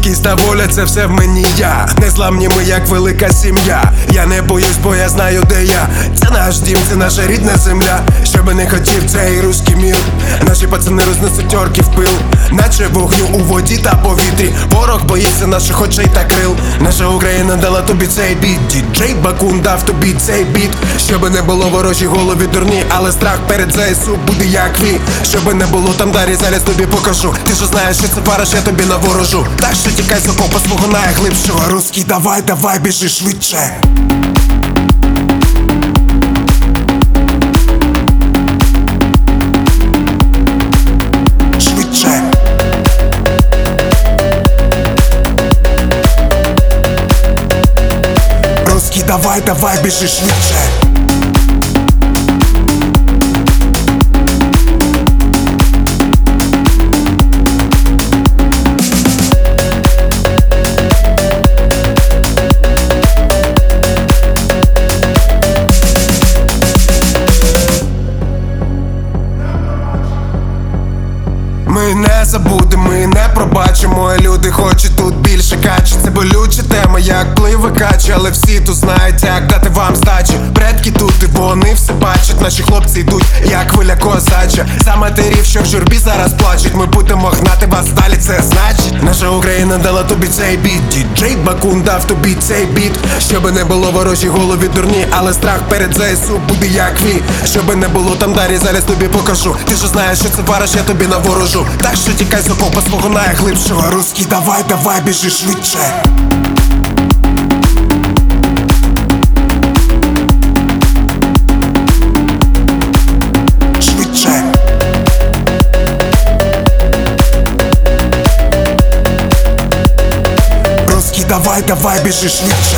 Стійкість та воля, це все в мені я. Незламні ми, як велика сім'я. Я не боюсь, бо я знаю, де я. Це наш дім, це наша рідна земля. Що би не хотів цей руський мір. Наші пацани рознесуть орків пил, наче вогню у воді та повітрі. Ворог боїться наших очей та крил. Наша Україна дала тобі цей біт. Діджей Бакун дав тобі цей біт. Щоби не було ворожі голові дурні, але страх перед ЗСУ буде як вій. Щоби не було там дарі, зараз тобі покажу. Ти ж знаєш, що це фараш, я тобі наворожу. Так що тікай з окопа свого найглибшого. Руський, давай, давай, біжи швидше. Давай, давай, біжи швидше. Ми не забудемо, ми не пробачимо. Люди хочуть тут більше качі. Це болюча тема, як пливе качі. Але всі тут знають, як дати вам здачі. Предки тут і вони все бачать. Наші хлопці йдуть, як хвиля козача. За матерів, що в журбі зараз плачуть. Ми будемо гнати вас далі, це значить. Наша Україна дала тобі цей біт. Діджей Бакун дав тобі цей біт. Щоби не було ворожі голові дурні, але страх перед ЗСУ буде як вій. Щоби не було там дарі, зараз тобі покажу. Ти ж знаєш, що це фараш, я тобі наворожу. Так що тікай з окопа свого найглибшого. Руський, давай, давай, біжи швидше. Швидше. Руський, давай, давай, біжи швидше.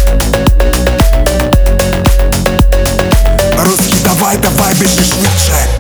Давай, давай, біжи швидше.